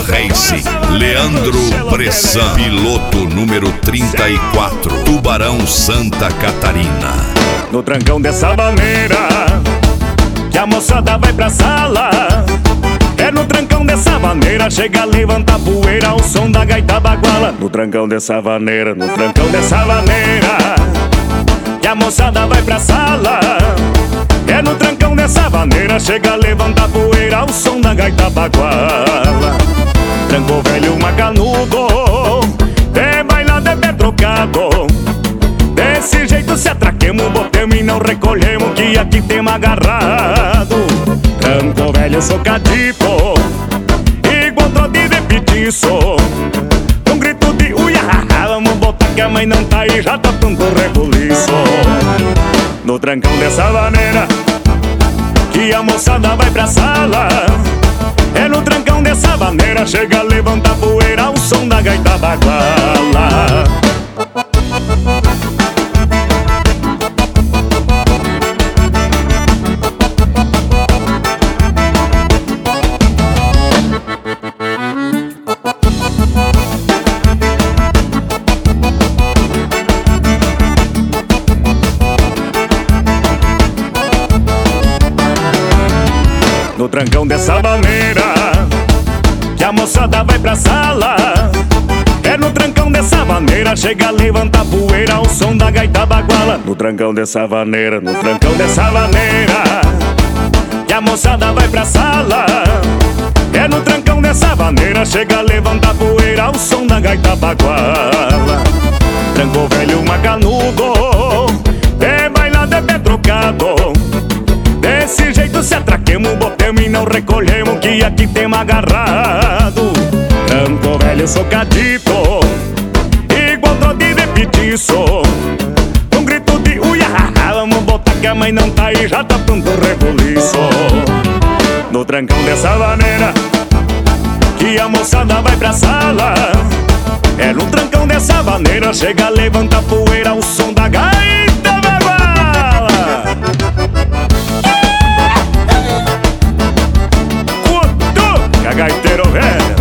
Racing, Leandro Bressan, piloto número 34, Tubarão, Santa Catarina. No trancão dessa maneira que a moçada vai pra sala. É no trancão dessa maneira, chega a levantar poeira ao som da gaita baguala. No trancão dessa maneira, no trancão dessa maneira que a moçada vai pra sala. É no trancão dessa maneira, chega a levantar poeira ao som da gaita baguala. Trancou velho macanudo, é bailado, é pé trocado. Desse jeito se atraquemos, botemos e não recolhemos, que aqui tem agarrado. Trancou velho socadito, igual trote de petiço. Um grito de uia, vamos botar que a mãe não tá aí, já tá tanto rebuliço. No trancão dessa maneira que a moçada vai pra sala. É no trancão dessa maneira, chega a levantar poeira ao som da gaita baguala. No trancão dessa maneira que a moçada vai pra sala. É no trancão dessa maneira, chega a levantar poeira ao som da gaita baguala. No trancão dessa maneira, no trancão dessa maneira que a moçada vai pra sala. É no trancão dessa maneira, chega a levantar poeira ao som da gaita baguala. Trancou velho macanudo, é bailado, é pé trocado. Desse jeito se atraquemos, botemos e não recolhemos, que aqui tem agarrado. Trancou velho socadito, igual trote de petiço. Um grito de uia, vamos botar que a mãe não tá aí, já tá tanto rebuliço. No trancão dessa maneira que a moçada vai pra sala. É no trancão dessa maneira, chega a levantar poeira ao som da gaita baguala. Gaiteiro velho.